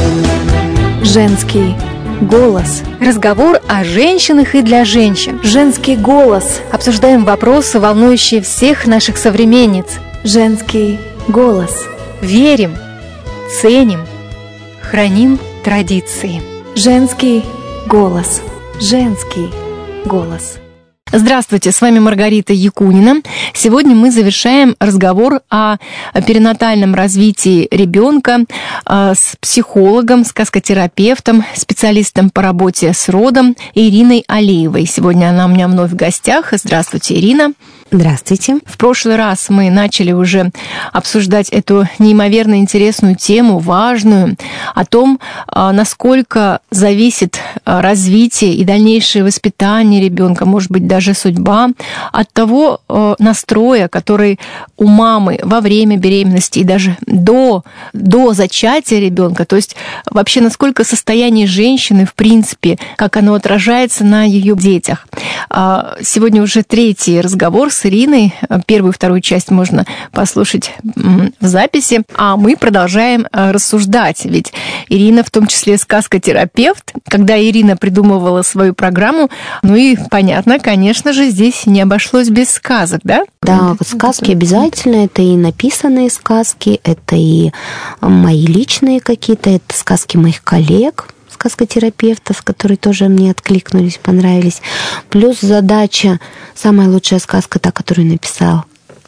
Женский голос. Разговор о женщинах и для женщин. Женский голос. Обсуждаем вопросы, волнующие всех наших современниц. Женский голос. Верим, ценим, храним традиции. Женский голос. Женский голос. Здравствуйте, с вами Маргарита Якунина. Сегодня мы завершаем разговор о перинатальном развитии ребенка с психологом, сказкотерапевтом, специалистом по работе с родом Ириной Алиевой. Сегодня она у меня вновь в гостях. Здравствуйте, Ирина. Здравствуйте. В прошлый раз мы начали уже обсуждать эту неимоверно интересную тему, важную, о том, насколько зависит развитие и дальнейшее воспитание ребенка, может быть, даже судьба, от того настроя, который у мамы во время беременности и даже до зачатия ребенка, то есть вообще насколько состояние женщины, в принципе, как оно отражается на ее детях. Сегодня уже третий разговор с Ириной. Первую и вторую часть можно послушать в записи. А мы продолжаем рассуждать. Ведь Ирина в том числе сказкотерапевт. Когда Ирина придумывала свою программу, ну и понятно, конечно же, здесь не обошлось без сказок, да? Да, сказки обязательно. Это и написанные сказки, это и мои личные какие-то, это сказки моих коллег, сказкотерапевтов, которые тоже мне откликнулись, понравились. Плюс задача, самая лучшая сказка, та, которую написала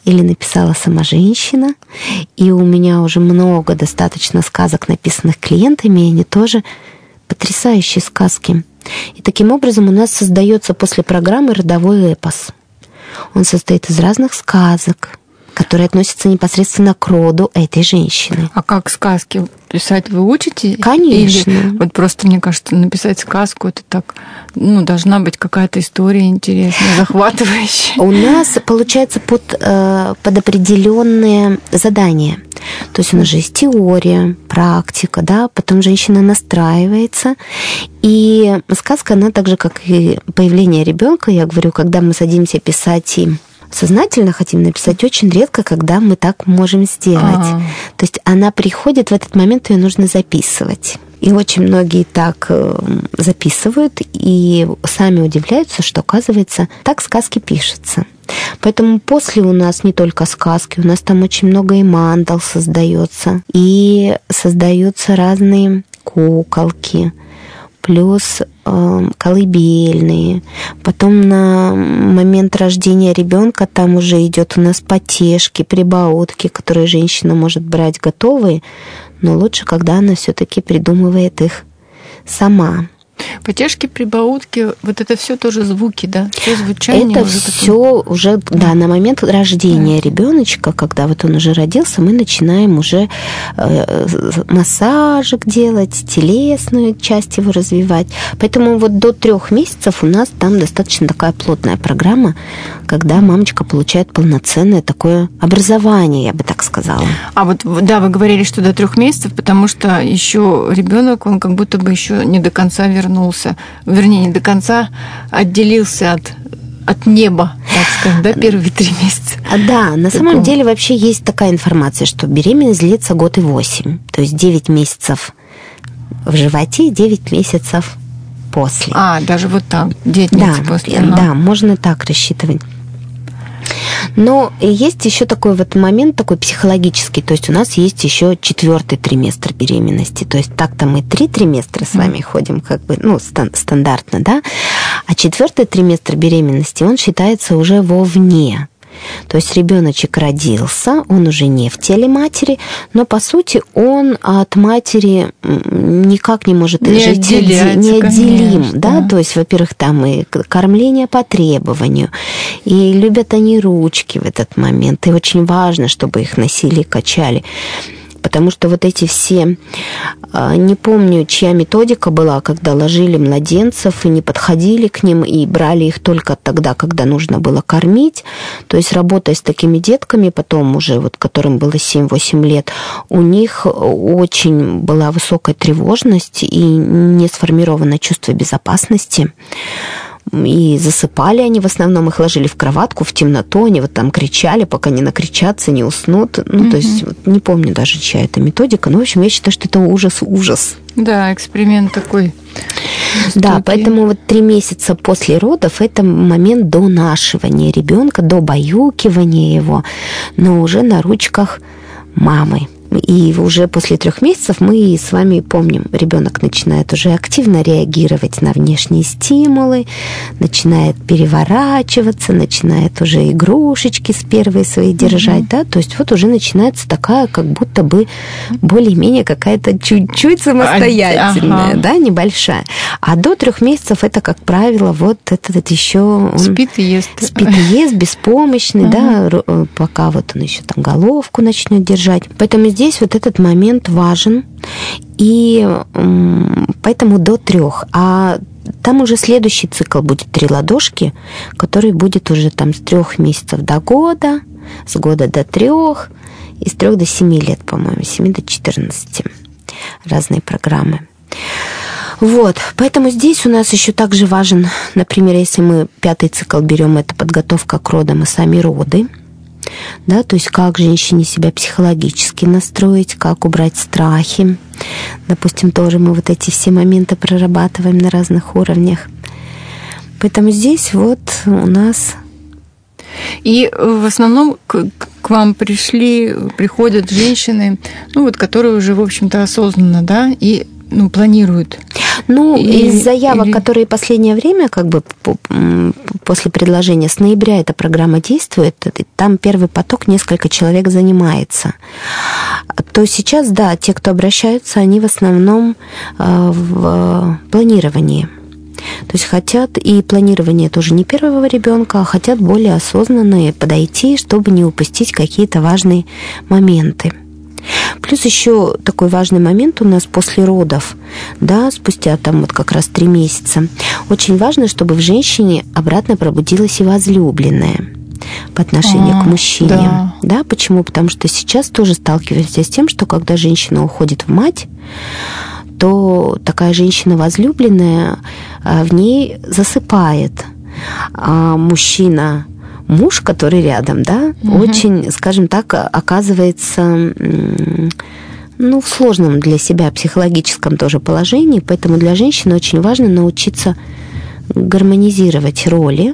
сама женщина. И у меня уже много достаточно сказок, написанных клиентами, и они тоже потрясающие сказки. И таким образом у нас создается после программы родовой эпос. Он состоит из разных сказок, которые относятся непосредственно к роду этой женщины. А как сказки писать вы учите? Конечно. Или вот просто, мне кажется, написать сказку, это так, должна быть какая-то история интересная, захватывающая. У нас получается под определенные задания. То есть у нас же есть теория, практика, да, потом женщина настраивается. И сказка, она так же, как и появление ребенка, я говорю, когда мы садимся писать и сознательно хотим написать, очень редко, когда мы так можем сделать. То есть она приходит, в этот момент ее нужно записывать. И очень многие так записывают и сами удивляются, что, оказывается, так сказки пишутся. Поэтому после у нас не только сказки, у нас там очень много и мандал создается, и создаются разные куколки, плюс колыбельные. Потом на момент рождения ребенка там уже идет у нас потешки, прибаутки, которые женщина может брать готовые, но лучше, когда она все-таки придумывает их сама. Потешки, прибаутки, вот это все тоже звуки, да? Все звучание. Это все уже, да, на момент рождения ребеночка, когда вот он уже родился, мы начинаем уже массажик делать, телесную часть его развивать. Поэтому вот до 3 месяцев у нас там достаточно такая плотная программа, когда мамочка получает полноценное такое образование, я бы так сказала. А вот, да, вы говорили, что до 3 месяцев, потому что еще ребенок, он как будто бы еще не до конца вернулся, вернее, не до конца отделился от неба, так сказать, да, первые 3 месяца. Да, на самом деле вообще есть такая информация, что беременность длится 1 год и 8 месяцев, то есть 9 месяцев в животе и 9 месяцев после. Даже вот так, 9 месяцев после. Да, можно так рассчитывать. Но есть еще такой вот момент, такой психологический, то есть у нас есть еще 4-й триместр беременности, то есть так-то мы 3 триместра с вами ходим, как бы, стандартно, да, а 4-й триместр беременности, он считается уже вовне. То есть ребеночек родился, он уже не в теле матери, но по сути он от матери никак не может жить, неотделим, да, то есть, во-первых, там и кормление по требованию, и любят они ручки в этот момент, и очень важно, чтобы их носили и качали. Потому что вот эти все, не помню, чья методика была, когда ложили младенцев и не подходили к ним, и брали их только тогда, когда нужно было кормить. То есть, работая с такими детками, потом уже, вот, которым было 7-8 лет, у них очень была высокая тревожность и не сформировано чувство безопасности. И засыпали они в основном, их ложили в кроватку, в темноту, они вот там кричали, пока не накричатся, не уснут. Ну, то есть, вот, не помню даже, чья это методика, но, в общем, я считаю, что это ужас. Да, эксперимент такой. Да, поэтому вот 3 месяца после родов – это момент донашивания ребенка, добаюкивания его, но уже на ручках мамы. И уже после 3 месяцев мы с вами помним, ребенок начинает уже активно реагировать на внешние стимулы, начинает переворачиваться, начинает уже игрушечки с первой своей держать, да, то есть вот уже начинается такая, как будто бы более-менее какая-то чуть-чуть самостоятельная, да, небольшая. А до 3 месяцев это, как правило, вот этот еще спит и ест, беспомощный, да, пока вот он еще там головку начнет держать. Поэтому здесь вот этот момент важен, и поэтому до 3. А там уже следующий цикл будет 3 ладошки, который будет уже там с 3 месяцев до года, с года до 3 и с 3 до 7 лет, по-моему, 7 до 14. Разные программы. Вот, поэтому здесь у нас еще также важен, например, если мы 5-й цикл берем, это подготовка к родам и сами роды. Да, то есть как женщине себя психологически настроить, как убрать страхи. Допустим, тоже мы вот эти все моменты прорабатываем на разных уровнях. Поэтому здесь вот у нас... И в основном к вам приходят женщины, ну вот, которые уже, в общем-то, осознанно, да, и планируют. Ну, из заявок, которые в последнее время, как бы после предложения, с ноября эта программа действует, там первый поток, несколько человек занимается. То сейчас, да, те, кто обращаются, они в основном в планировании. То есть хотят, и планирование тоже не первого ребенка, а хотят более осознанно подойти, чтобы не упустить какие-то важные моменты. Плюс еще такой важный момент у нас после родов, да, спустя там вот как раз 3 месяца. Очень важно, чтобы в женщине обратно пробудилась и возлюбленная по отношению к мужчине. Да, почему? Потому что сейчас тоже сталкиваемся с тем, что когда женщина уходит в мать, то такая женщина возлюбленная в ней засыпает, а муж, который рядом, да, очень, скажем так, оказывается, в сложном для себя психологическом тоже положении, поэтому для женщины очень важно научиться гармонизировать роли.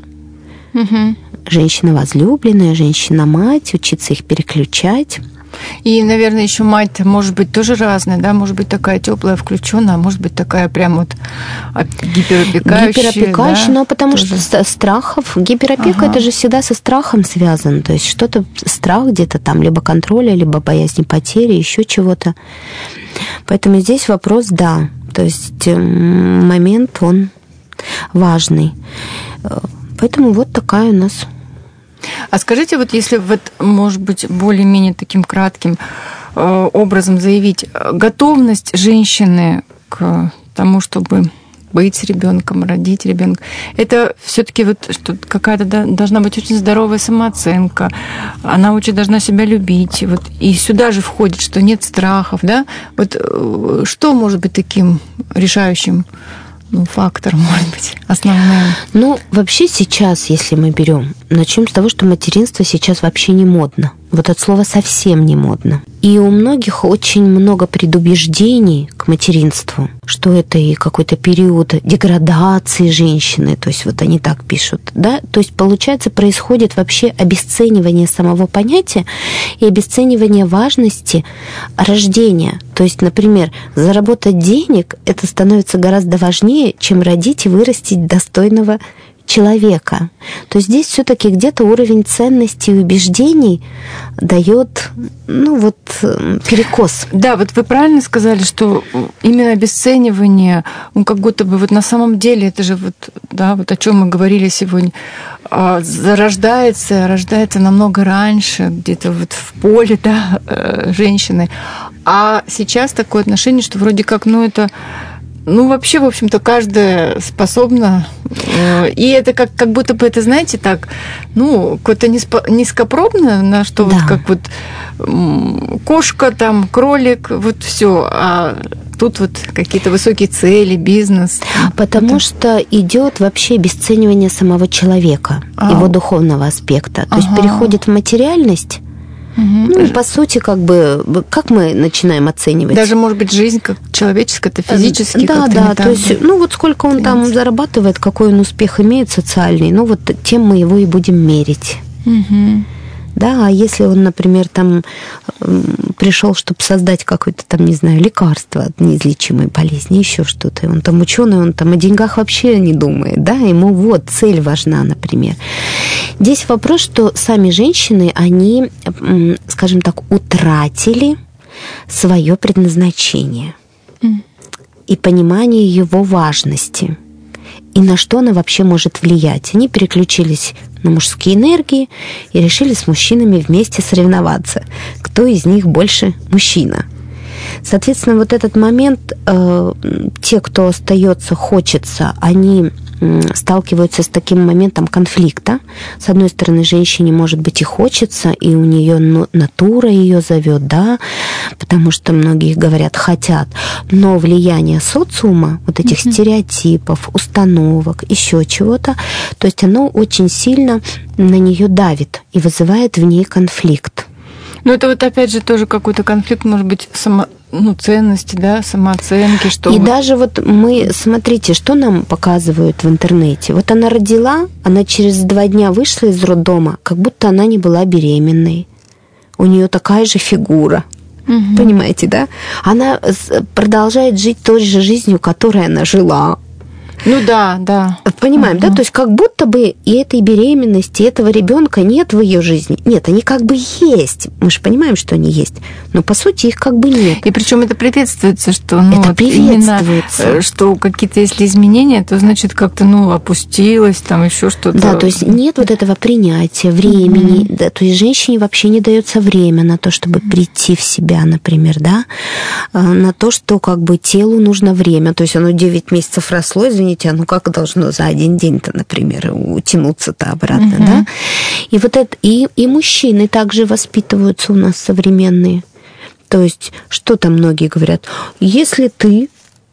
Женщина возлюбленная, женщина-мать, учиться их переключать. И, наверное, еще мать может быть тоже разная, да, может быть такая теплая, включенная, а может быть такая прям вот гиперопекающая. Гиперопекающая, да? Потому тоже. Что страхов, гиперопека это же всегда со страхом связано, то есть что-то, страх где-то там, либо контроля, либо боязнь потери, еще чего-то. Поэтому здесь вопрос, да, то есть момент, он важный. Поэтому вот такая у нас... А скажите, вот если вот, может быть, более-менее таким кратким образом заявить, готовность женщины к тому, чтобы быть с ребенком, родить ребенка, это все-таки вот что какая-то должна быть очень здоровая самооценка, она очень должна себя любить, вот, и сюда же входит, что нет страхов, да? Вот что может быть таким решающим фактором, может быть, основным? Вообще сейчас, если мы берем, начнем с того, что материнство сейчас вообще не модно. Вот от слова совсем не модно. И у многих очень много предубеждений к материнству, что это и какой-то период деградации женщины, то есть вот они так пишут, да? То есть, получается, происходит вообще обесценивание самого понятия и обесценивание важности рождения. То есть, например, заработать денег – это становится гораздо важнее, чем родить и вырастить достойного человека. То есть здесь все-таки где-то уровень ценностей и убеждений дает, перекос. Да, вот вы правильно сказали, что именно обесценивание, как будто бы вот на самом деле это же вот, да, вот о чем мы говорили сегодня, рождается намного раньше, где-то вот в поле, да, женщины. А сейчас такое отношение, что вроде как, это... вообще, в общем-то, каждая способна. И это как будто бы, это, знаете, так, какое-то низкопробное, на что да. Вот как вот кошка, там, кролик, вот все. А тут вот какие-то высокие цели, бизнес. Потому что идет вообще обесценивание самого человека, его духовного аспекта. То есть переходит в материальность. Ну, по сути, как мы начинаем оценивать? Даже, может быть, жизнь как человеческая, это физически. Да, то есть, вот сколько он там зарабатывает, какой он успех имеет социальный, вот тем мы его и будем мерить. Да, а если он, например, там пришел, чтобы создать какое-то там, не знаю, лекарство от неизлечимой болезни, еще что-то, он там ученый, он там о деньгах вообще не думает, да, ему цель важна, например. Здесь вопрос, что сами женщины, они, скажем так, утратили свое предназначение и понимание его важности. И на что она вообще может влиять. Они переключились на мужские энергии и решили с мужчинами вместе соревноваться. Кто из них больше мужчина? Соответственно, вот этот момент, те, кто остается, хочется, они сталкиваются с таким моментом конфликта. С одной стороны, женщине, может быть, и хочется, и у нее натура ее зовет, да, потому что многие говорят хотят, но влияние социума, вот этих стереотипов, установок, еще чего-то, то есть оно очень сильно на нее давит и вызывает в ней конфликт. Ну, это вот опять же тоже какой-то конфликт, может быть, ценности, да, самооценки, что... И даже мы, смотрите, что нам показывают в интернете. Вот она родила, она через 2 дня вышла из роддома, как будто она не была беременной. У нее такая же фигура. Понимаете, да? Она продолжает жить той же жизнью, которой она жила. Ну да. Понимаем, да? То есть как будто бы и этой беременности, и этого ребенка нет в ее жизни. Нет, они как бы есть. Мы же понимаем, что они есть. Но по сути их как бы нет. И причем это приветствуется, что это приветствуется. Именно, что какие-то если изменения, то значит как-то опустилось, там еще что-то. Да, то есть нет вот этого принятия времени. Да, то есть женщине вообще не дается время на то, чтобы прийти в себя, например, да, на то, что как бы телу нужно время. То есть оно 9 месяцев росло, извините, как должно за один день-то, например, утянуться-то обратно, да? И вот это, и мужчины также воспитываются у нас современные. То есть, что там многие говорят? Если ты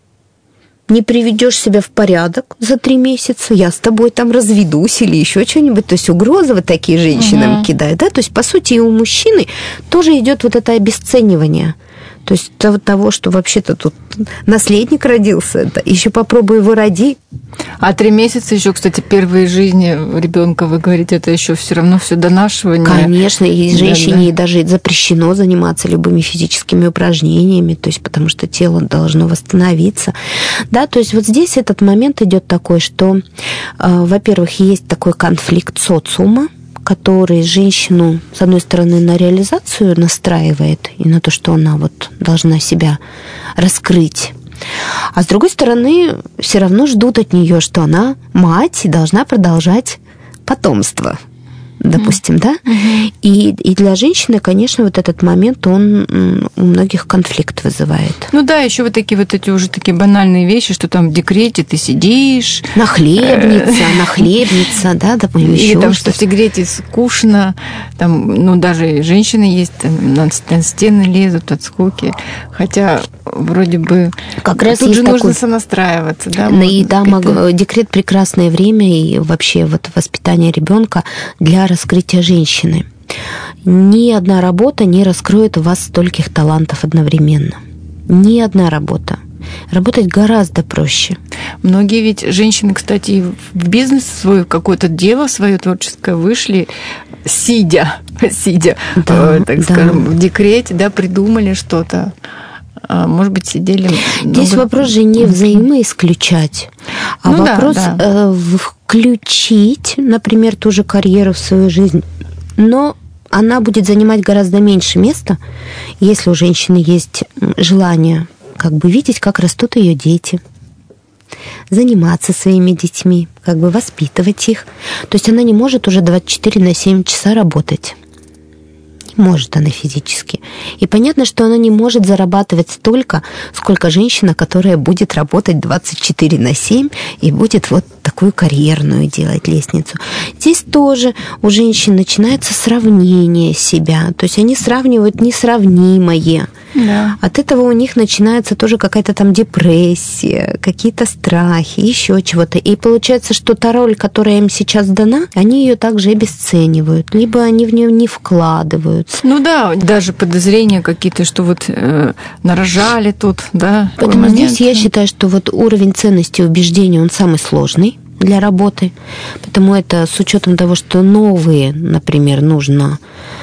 не приведешь себя в порядок за 3 месяца, я с тобой там разведусь или еще что-нибудь. То есть угрозы вот такие женщинам кидают, да? То есть, по сути, и у мужчины тоже идет вот это обесценивание. То есть того, что вообще-то тут наследник родился, да, еще попробуй его роди. А 3 месяца еще, кстати, первые жизни ребенка, вы говорите, это еще все равно все донашивание. Конечно, и женщине даже запрещено заниматься любыми физическими упражнениями, то есть потому что тело должно восстановиться. Да, то есть вот здесь этот момент идет такой, что, во-первых, есть такой конфликт социума, который женщину, с одной стороны, на реализацию настраивает и на то, что она должна себя раскрыть, а с другой стороны, все равно ждут от нее, что она мать и должна продолжать потомство. Допустим, да? И для женщины, конечно, вот этот момент, он у многих конфликт вызывает. Ну да, еще вот эти уже такие банальные вещи, что там в декрете ты сидишь. Нахлебница, да, допустим, еще или там, что-то. что в декрете скучно, там, даже женщины есть, там, на стены лезут от скуки, хотя вроде бы как раз тут же такой... нужно сонастраиваться, да? И да, декрет прекрасное время и вообще воспитание ребенка для раскрытия женщины. Ни одна работа не раскроет у вас стольких талантов одновременно. Ни одна работа. Работать гораздо проще. Многие ведь женщины, кстати, в бизнес свой, какое-то дело свое творческое вышли, сидя, скажем, в декрете, да, придумали что-то. Может быть, сидели... Здесь вопрос же не взаимоисключать, а вопрос включить, например, ту же карьеру в свою жизнь, но она будет занимать гораздо меньше места, если у женщины есть желание видеть, как растут ее дети, заниматься своими детьми, воспитывать их. То есть она не может уже 24/7 часа работать. Не может она физически. И понятно, что она не может зарабатывать столько, сколько женщина, которая будет работать 24/7 и будет такую карьерную делать лестницу. Здесь тоже у женщин начинается сравнение себя. То есть они сравнивают несравнимое. Да. От этого у них начинается тоже какая-то там депрессия, какие-то страхи, еще чего-то. И получается, что та роль, которая им сейчас дана, они ее также обесценивают, либо они в нее не вкладывают. Ну да, даже подозрения какие-то, что вот нарожали тут, да. Поэтому здесь я считаю, что вот уровень ценности и убеждений, он самый сложный для работы. Потому это с учетом того, что новые, например, нужно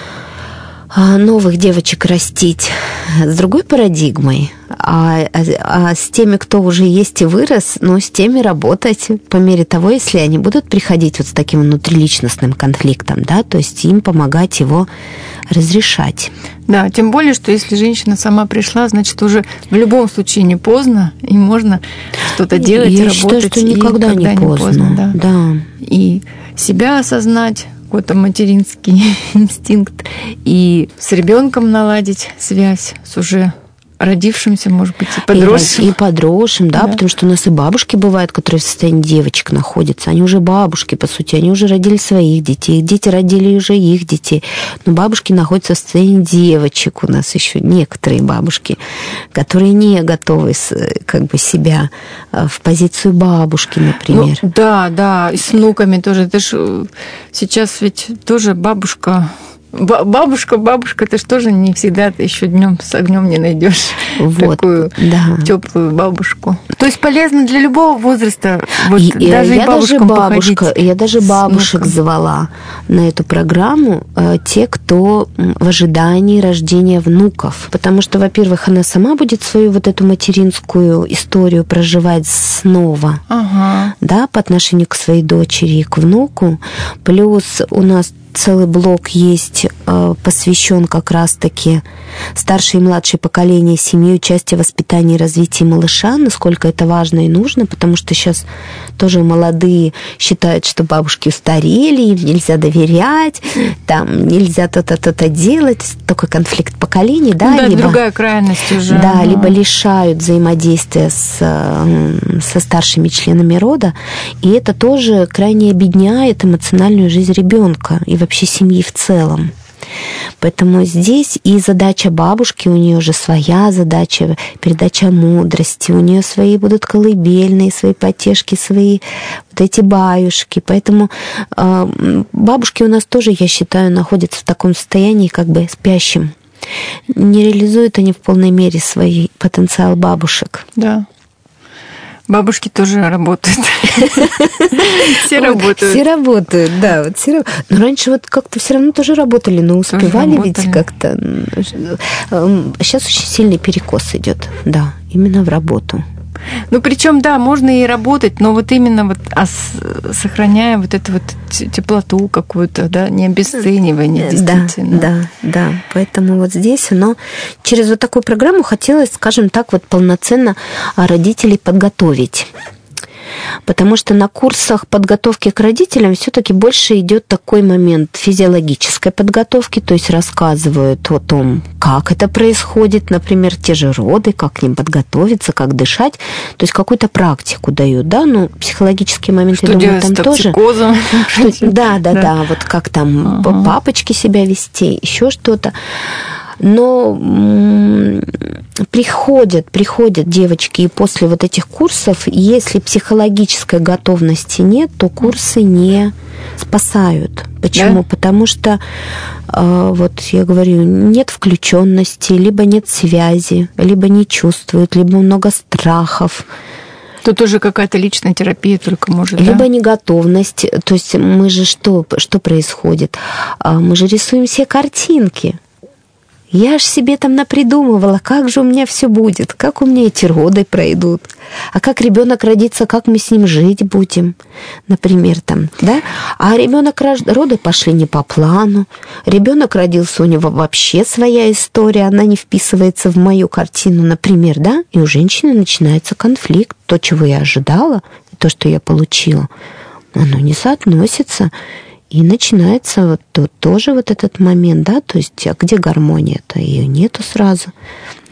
новых девочек растить с другой парадигмой, а с теми, кто уже есть и вырос, но с теми работать по мере того, если они будут приходить вот с таким внутриличностным конфликтом, да, то есть им помогать его разрешать. Да, тем более, что если женщина сама пришла, значит, уже в любом случае не поздно, и можно что-то делать, я и работать. Я считаю, что никогда не поздно. Да. И себя осознать, какой-то материнский инстинкт, и с ребенком наладить связь с уже родившимся, может быть, и подросшим. И подросшим, да, потому что у нас и бабушки бывают, которые в состоянии девочек находятся. Они уже бабушки, по сути, они уже родили своих детей, их дети родили уже их детей. Но бабушки находятся в состоянии девочек. У нас еще некоторые бабушки, которые не готовы как бы себя в позицию бабушки, например. Ну, да, и с внуками тоже. Это ж сейчас ведь тоже бабушка, это ж тоже не всегда ты еще днем с огнем не найдешь такую теплую бабушку. То есть полезно для любого возраста. Вот, даже я даже бабушек звала на эту программу, те, кто в ожидании рождения внуков. Потому что, во-первых, она сама будет свою вот эту материнскую историю проживать снова, да, по отношению к своей дочери и к внуку. Плюс у нас целый блок есть, посвящен как раз-таки старшее и младшее поколение семьи, участие в воспитании и развитии малыша, насколько это важно и нужно, потому что сейчас тоже молодые считают, что бабушки устарели, им нельзя доверять, там нельзя то-то делать, такой конфликт поколений, да, да, либо другая крайность уже. Да, либо лишают взаимодействия со старшими членами рода, и это тоже крайне обедняет эмоциональную жизнь ребенка и вообще семьи в целом. Поэтому здесь и задача бабушки, у нее же своя задача, передача мудрости, у нее свои будут колыбельные, свои потешки, свои вот эти баюшки. Поэтому бабушки у нас тоже, я считаю, находятся в таком состоянии как бы спящим. Не реализуют они в полной мере свой потенциал бабушек. Да. Бабушки тоже работают. Все работают. Все работают, да. Но раньше вот как-то все равно тоже работали, но успевали ведь как-то. Сейчас очень сильный перекос идет, да, именно в работу. Ну, причем, да, можно и работать, но вот именно вот сохраняя вот эту вот теплоту какую-то, да, не обесценивание, действительно. Да. Поэтому вот здесь оно через вот такую программу хотелось, скажем так, вот полноценно родителей подготовить. Потому что на курсах подготовки к родителям все-таки больше идет такой момент физиологической подготовки, то есть рассказывают о том, как это происходит, например, те же роды, как к ним подготовиться, как дышать, то есть какую-то практику дают, да, ну, психологические моменты, что думаю, там тоже. Да, вот как там папочки себя вести, еще что-то. Но приходят девочки, и после вот этих курсов, если психологической готовности нет, то курсы не спасают. Почему? Да? Потому что, вот я говорю, нет включенности, либо нет связи, либо не чувствуют, либо много страхов. Тут уже какая-то личная терапия только может, либо неготовность. То есть мы же что происходит? Мы же рисуем все картинки. Я ж себе там напридумывала, как же у меня все будет, как у меня эти роды пройдут, а как ребенок родится, как мы с ним жить будем, например, там, да? А роды пошли не по плану, ребенок родился, у него вообще своя история, она не вписывается в мою картину, например, да? И у женщины начинается конфликт, то, чего я ожидала, и то, что я получила, оно не соотносится. И начинается вот тоже вот этот момент, да, то есть, а где гармония-то? Ее нету сразу.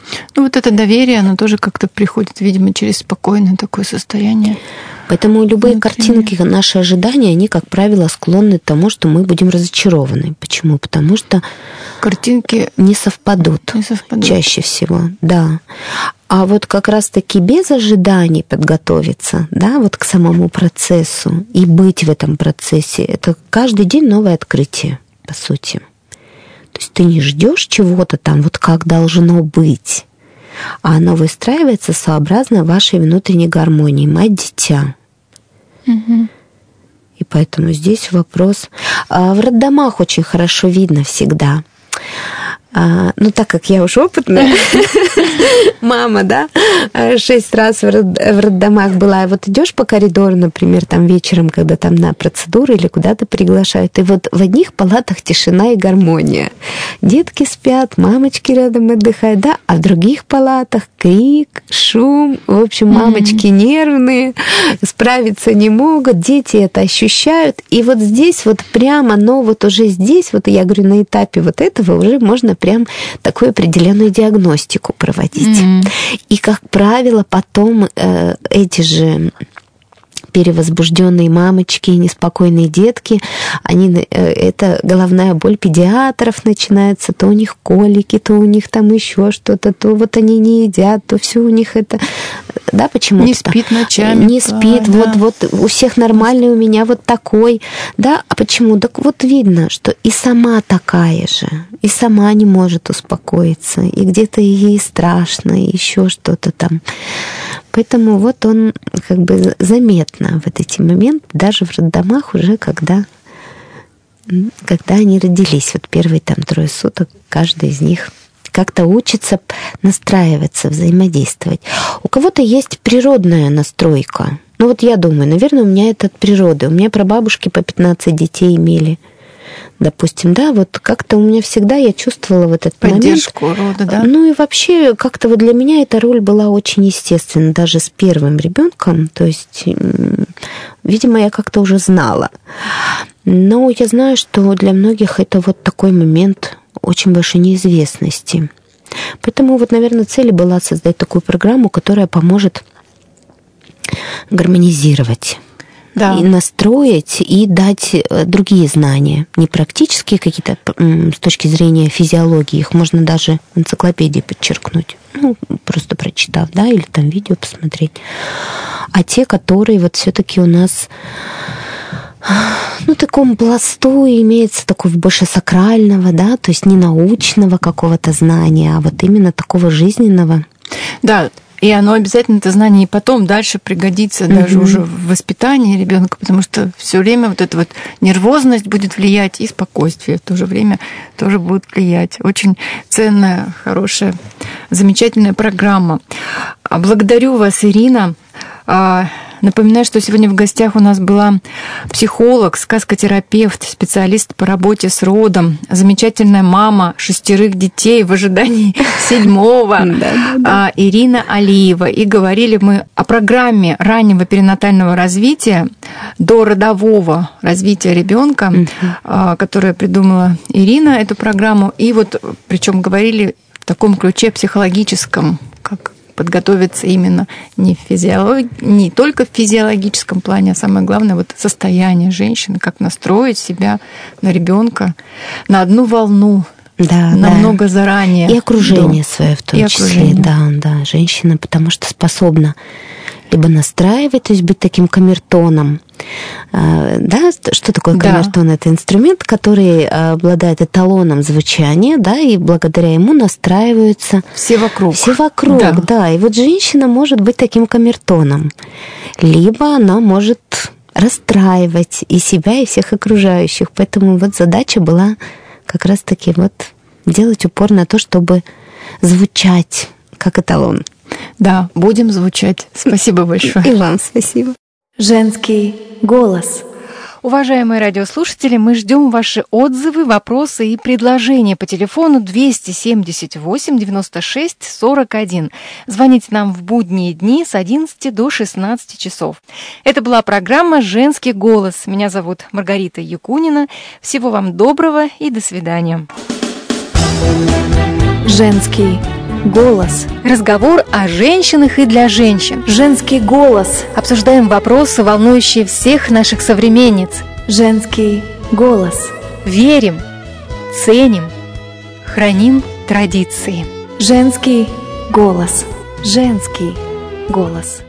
Ну вот это доверие, оно тоже как-то приходит, видимо, через спокойное такое состояние. Поэтому любые внутри. картинки, наши ожидания, они, как правило, склонны к тому, что мы будем разочарованы. Почему? Потому что Картинки не совпадут. не совпадают. Чаще всего, да. А вот как раз-таки без ожиданий подготовиться, да, вот к самому процессу и быть в этом процессе, это каждый день новое открытие, по сути. То есть ты не ждешь чего-то там, вот как должно быть, а оно выстраивается сообразно вашей внутренней гармонии, мать-дитя. Угу. И поэтому здесь вопрос. В роддомах очень хорошо видно всегда. Ну, так как я уже опытная мама, да, 6 раз в роддомах была. Вот идешь по коридору, например, там вечером, когда там на процедуры или куда-то приглашают, и вот в одних палатах тишина и гармония. Детки спят, мамочки рядом отдыхают, да, а в других палатах крик, шум, в общем, мамочки нервные, справиться не могут, дети это ощущают. И вот здесь вот прямо, но вот уже здесь, вот я говорю, на этапе вот этого уже можно прям такую определенную диагностику проводить. И, как правило, потом эти же перевозбужденные мамочки, неспокойные детки, они, это головная боль педиатров начинается, то у них колики, то у них там еще что-то, то вот они не едят, то все у них это, да, почему-то. Не спит ночами. Не спит, да. вот у всех нормальный, у меня вот такой, да, а почему? Так вот видно, что и сама такая же, и сама не может успокоиться, и где-то ей страшно, и еще что-то там. Поэтому вот он как бы заметно вот эти моменты, даже в роддомах уже, когда они родились, вот первые там 3 суток, каждый из них как-то учится настраиваться, взаимодействовать. У кого-то есть природная настройка. Ну вот я думаю, наверное, у меня это от природы. У меня прабабушки по 15 детей имели. Допустим, да, вот как-то у меня всегда я чувствовала в этот поддержку момент. рода, да? Ну и вообще как-то вот для меня эта роль была очень естественна, даже с первым ребенком. То есть, видимо, я как-то уже знала. Но я знаю, что для многих это вот такой момент очень большой неизвестности. Поэтому вот, наверное, цель была создать такую программу, которая поможет гармонизировать. Да. И настроить, и дать другие знания. Не практические какие-то с точки зрения физиологии. Их можно даже в энциклопедии подчеркнуть. Ну, просто прочитав, да, или там видео посмотреть. А те, которые вот все-таки у нас таком пласту имеется такого больше сакрального, да, то есть не научного какого-то знания, а вот именно такого жизненного. Да. И оно обязательно, это знание, и потом дальше пригодится даже уже в воспитании ребенка, потому что все время вот эта вот нервозность будет влиять, и спокойствие в то же время тоже будет влиять. Очень ценная, хорошая, замечательная программа. Благодарю вас, Ирина. Напоминаю, что сегодня в гостях у нас была психолог, сказкотерапевт, специалист по работе с родом, замечательная мама 6 детей в ожидании 7-го, Ирина Алиева. И говорили мы о программе раннего перинатального развития, дородового развития ребенка, которую придумала Ирина, эту программу. И вот причем говорили в таком ключе психологическом, как подготовиться именно не только в физиологическом плане, а самое главное вот состояние женщины, как настроить себя на ребенка на одну волну, намного заранее. И окружение свое в том числе. Да, женщина, потому что способна либо настраивать, то есть быть таким камертоном. Да, что такое камертон? Да. Это инструмент, который обладает эталоном звучания, да, и благодаря ему настраиваются все вокруг, да. И вот женщина может быть таким камертоном, либо она может расстраивать и себя, и всех окружающих. Поэтому вот задача была как раз-таки вот делать упор на то, чтобы звучать как эталон. Да, будем звучать. Спасибо большое. И вам спасибо. Женский голос. Уважаемые радиослушатели, мы ждем ваши отзывы, вопросы и предложения по телефону 278 96 41. Звоните нам в будние дни с 11 до 16 часов. Это была программа «Женский голос». Меня зовут Маргарита Якунина. Всего вам доброго и до свидания. Женский голос. Разговор о женщинах и для женщин. Женский голос. Обсуждаем вопросы, волнующие всех наших современниц. Женский голос. Верим, ценим, храним традиции. Женский голос. Женский голос.